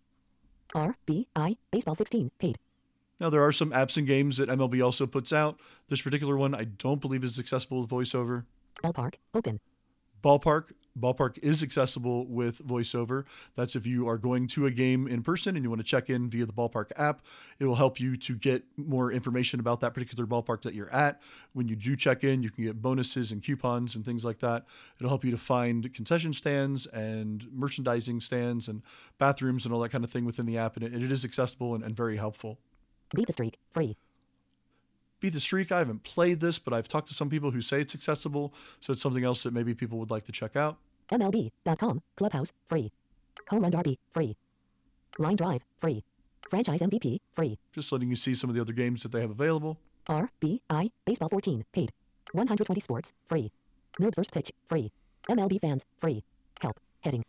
C: R B I Baseball sixteen paid.
A: Now, there are some apps and games that M L B also puts out. This particular one I don't believe is accessible with VoiceOver.
C: Ballpark open.
A: Ballpark. Ballpark is accessible with VoiceOver. That's if you are going to a game in person and you want to check in via the Ballpark app. It will help you to get more information about that particular ballpark that you're at. When you do check in, you can get bonuses and coupons and things like that. It'll help you to find concession stands and merchandising stands and bathrooms and all that kind of thing within the app. And it, it is accessible and, and very helpful.
C: Beat the Streak free.
A: Beat the Streak, I haven't played this, but I've talked to some people who say it's accessible, so it's something else that maybe people would like to check out.
C: M L B dot com Clubhouse free. Home Run Derby free. Line Drive free. Franchise M V P free.
A: Just letting you see some of the other games that they have available.
C: R B I Baseball fourteen paid. one hundred twenty Sports free. Milled First Pitch free. M L B Fans free. Help heading.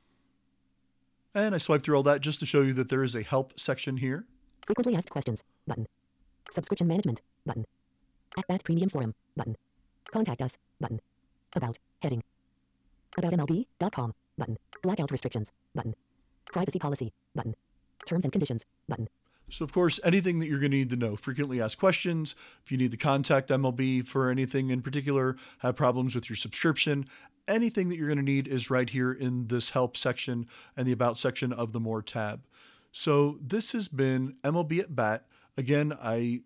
A: And I swiped through all that just to show you that there is a help section here.
C: Frequently asked questions button. Subscription management button. At Bat Premium Forum button. Contact us button. About heading. About M L B dot com button. Blackout restrictions button. Privacy policy button. Terms and conditions button.
A: So, of course, anything that you're going to need to know, frequently asked questions, if you need to contact M L B for anything in particular, have problems with your subscription, anything that you're going to need is right here in this help section and the about section of the More tab. So this has been M L B at Bat. Again, I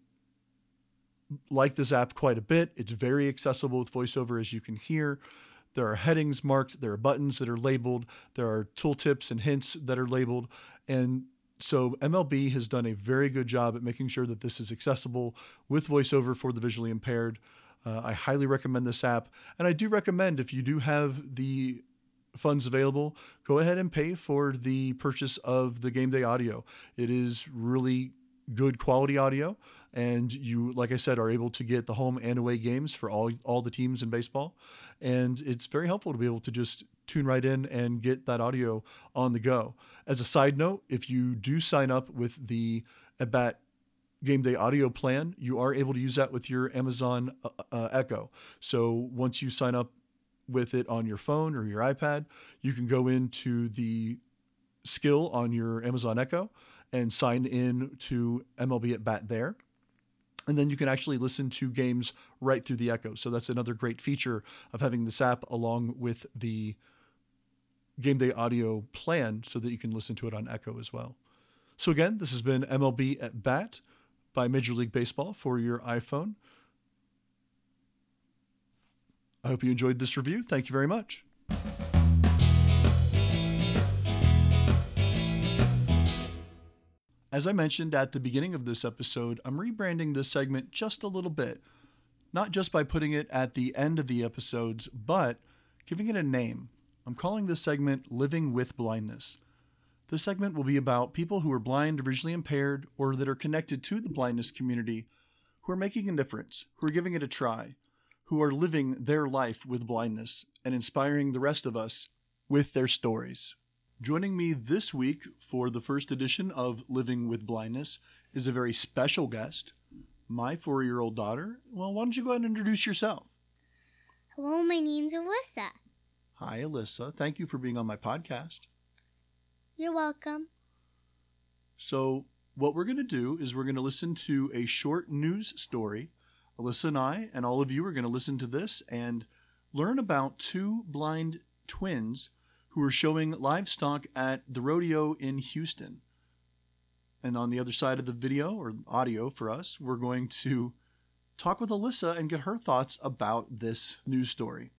A: like this app quite a bit. It's very accessible with VoiceOver, as you can hear. There are headings marked. There are buttons that are labeled. There are tooltips and hints that are labeled. And so M L B has done a very good job at making sure that this is accessible with VoiceOver for the visually impaired. Uh, I highly recommend this app. And I do recommend, if you do have the funds available, go ahead and pay for the purchase of the Game Day audio. It is really good quality audio. And you, like I said, are able to get the home and away games for all, all the teams in baseball. And it's very helpful to be able to just tune right in and get that audio on the go. As a side note, if you do sign up with the At Bat Game Day audio plan, you are able to use that with your Amazon uh, Echo. So once you sign up with it on your phone or your iPad, you can go into the skill on your Amazon Echo and sign in to M L B at Bat there. And then you can actually listen to games right through the Echo. So that's another great feature of having this app along with the Game Day audio plan so that you can listen to it on Echo as well. So again, this has been M L B at Bat by Major League Baseball for your iPhone. I hope you enjoyed this review. Thank you very much. As I mentioned at the beginning of this episode, I'm rebranding this segment just a little bit. Not just by putting it at the end of the episodes, but giving it a name. I'm calling this segment Living with Blindness. This segment will be about people who are blind or visually impaired or that are connected to the blindness community, who are making a difference, who are giving it a try, who are living their life with blindness and inspiring the rest of us with their stories. Joining me this week for the first edition of Living with Blindness is a very special guest, my four-year-old daughter. Well, why don't you go ahead and introduce yourself?
D: Hello, my name's Alyssa.
A: Hi, Alyssa. Thank you for being on my podcast.
D: You're welcome.
A: So what we're going to do is we're going to listen to a short news story. Alyssa and I and all of you are going to listen to this and learn about two blind twins who are showing livestock at the rodeo in Houston. And on the other side of the video, or audio for us, we're going to talk with Alyssa and get her thoughts about this news story.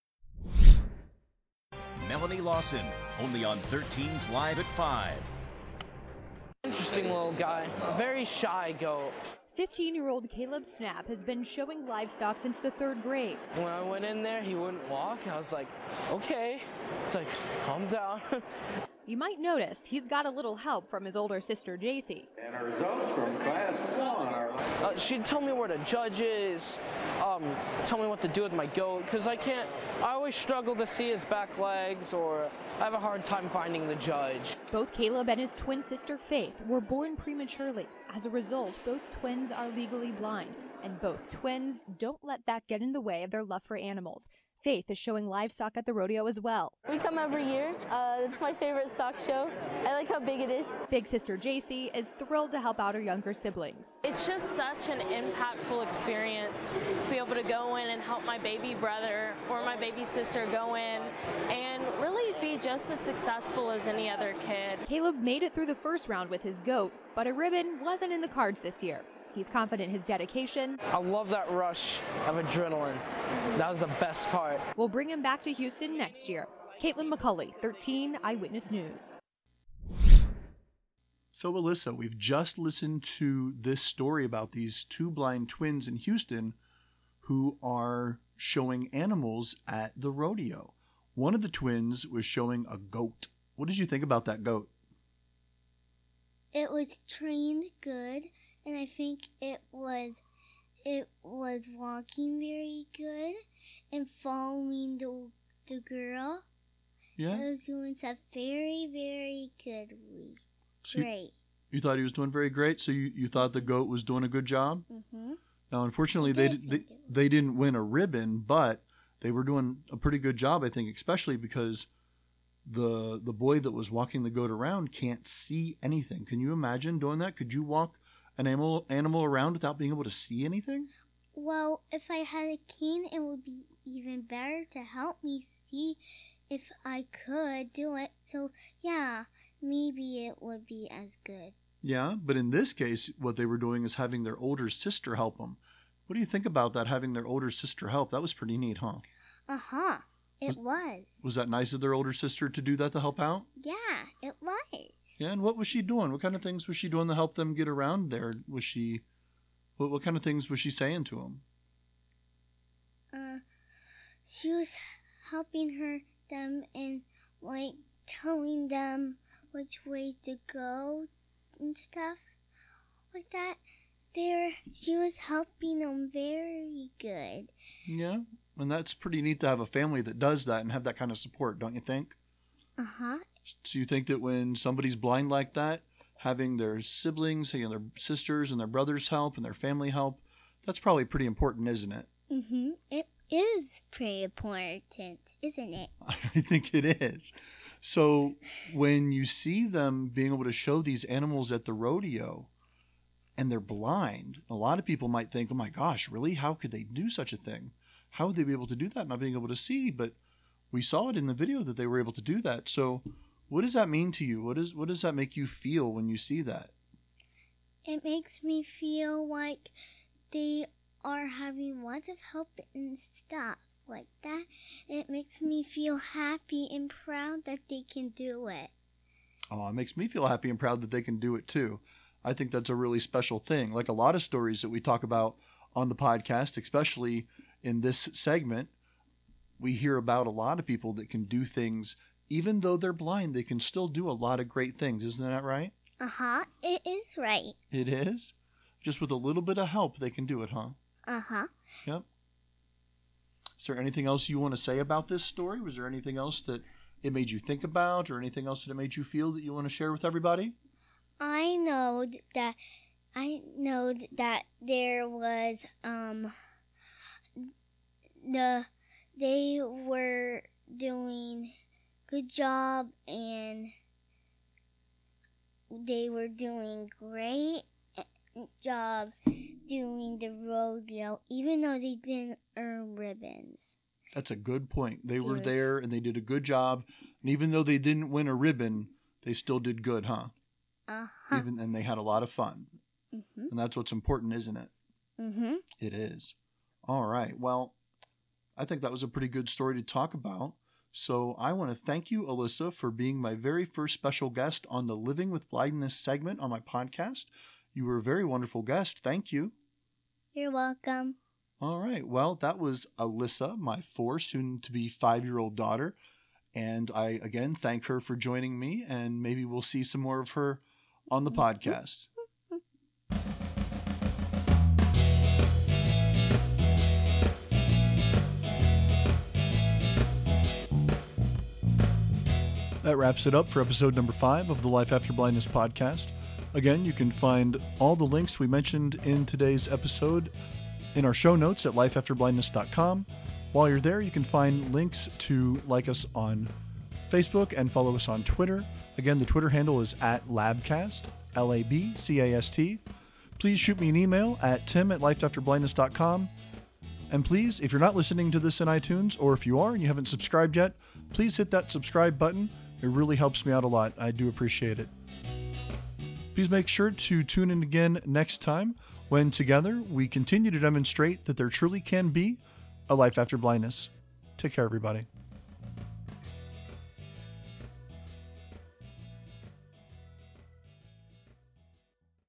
E: Melanie Lawson, only on thirteen's Live at five.
F: Interesting little guy, a very shy goat.
G: fifteen-year-old Caleb Snap has been showing livestock since the third grade.
F: When I went in there, he wouldn't walk. I was like, okay. It's like, calm down.
G: You might notice he's got a little help from his older sister, J C.
H: And our results from class one are...
F: Uh, she'd tell me where the judge is, um, tell me what to do with my goat, because I can't, I always struggle to see his back legs, or I have a hard time finding the judge.
G: Both Caleb and his twin sister, Faith, were born prematurely. As a result, both twins are legally blind, and both twins don't let that get in the way of their love for animals. Faith is showing livestock at the rodeo as well.
I: We come every year. Uh, it's my favorite stock show. I like how big it is.
G: Big sister J C is thrilled to help out her younger siblings.
J: It's just such an impactful experience to be able to go in and help my baby brother or my baby sister go in and really be just as successful as any other kid.
G: Caleb made it through the first round with his goat, but a ribbon wasn't in the cards this year. He's confident his dedication
F: I love that rush of adrenaline. That was the best part.
G: will bring him back to Houston next year. Caitlin McCulley, thirteen Eyewitness News.
A: So, Alyssa, we've just listened to this story about these two blind twins in Houston who are showing animals at the rodeo. One of the twins was showing a goat. What did you think about that goat?
D: It was trained good, and I think it was it was walking very good and following the the girl.
A: Yeah.
D: It was doing stuff very, very goodly.
A: So you-
D: Great.
A: You thought he was doing very great, so you, you thought the goat was doing a good job?
D: Mm-hmm.
A: Now, unfortunately,
D: I
A: they,
D: did
A: did, they
D: think it was.
A: they didn't win a ribbon, but they were doing a pretty good job, I think, especially because the the boy that was walking the goat around can't see anything. Can you imagine doing that? Could you walk an animal animal around without being able to see anything?
D: Well, if I had a cane, it would be even better to help me see if I could do it. So, yeah, maybe it would be as good.
A: Yeah, but in this case, what they were doing is having their older sister help them. What do you think about that, having their older sister help? That was pretty neat, huh?
D: Uh-huh. It was.
A: Was that nice of their older sister to do that to help out?
D: Yeah, it was.
A: Yeah, and what was she doing? What kind of things was she doing to help them get around there? Was she, what, what kind of things was she saying to them?
D: Uh, she was helping her them and like telling them which way to go and stuff like that. There, she was helping them very good.
A: Yeah, and that's pretty neat to have a family that does that and have that kind of support, don't you think?
D: Uh-huh.
A: So you think that when somebody's blind like that, having their siblings, you know, their sisters and their brothers help and their family help, that's probably pretty important, isn't it?
D: Mm-hmm. It is pretty important, isn't it?
A: I think it is. So when you see them being able to show these animals at the rodeo and they're blind, a lot of people might think, oh my gosh, really? How could they do such a thing? How would they be able to do that not being able to see? But we saw it in the video that they were able to do that. So what does that mean to you? What is what does that make you feel when you see that?
D: It makes me feel like they are having lots of help and stuff like that. It makes me feel happy and proud that they can do it.
A: Oh, it makes me feel happy and proud that they can do it too. I think that's a really special thing. Like a lot of stories that we talk about on the podcast, especially in this segment, we hear about a lot of people that can do things, even though they're blind, they can still do a lot of great things. Isn't that right?
D: Uh-huh. It is right.
A: It is? Just with a little bit of help, they can do it, huh?
D: Uh-huh.
A: Yep. Is there anything else you want to say about this story? Was there anything else that it made you think about or anything else that it made you feel that you want to share with everybody?
D: I know that I know that there was um the they were doing good job and they were doing great job doing the rodeo even though they didn't earn ribbons.
A: That's a good point. They were
D: Dude.
A: there and they did a good job, and even though they didn't win a ribbon, they still did good, huh?
D: Uh-huh.
A: Even and they had a lot of fun.
D: Mhm.
A: And that's what's important, isn't it?
D: Mhm.
A: It is. All right. Well, I think that was a pretty good story to talk about. So I want to thank you, Alyssa, for being my very first special guest on the Living with Blindness segment on my podcast. You were a very wonderful guest. Thank you.
D: You're welcome.
A: All right. Well, that was Alyssa, my four, soon to be five-year-old daughter. And I, again, thank her for joining me, and maybe we'll see some more of her on the podcast. That wraps it up for episode number five of the Life After Blindness podcast. Again, you can find all the links we mentioned in today's episode in our show notes at life after blindness dot com. While you're there, you can find links to like us on Facebook and follow us on Twitter. Again, the Twitter handle is at Labcast, L A B C A S T. Please shoot me an email at tim at life after blindness dot com. And please, if you're not listening to this in iTunes, or if you are and you haven't subscribed yet, please hit that subscribe button. It really helps me out a lot. I do appreciate it. Please make sure to tune in again next time when together we continue to demonstrate that there truly can be a life after blindness. Take care, everybody.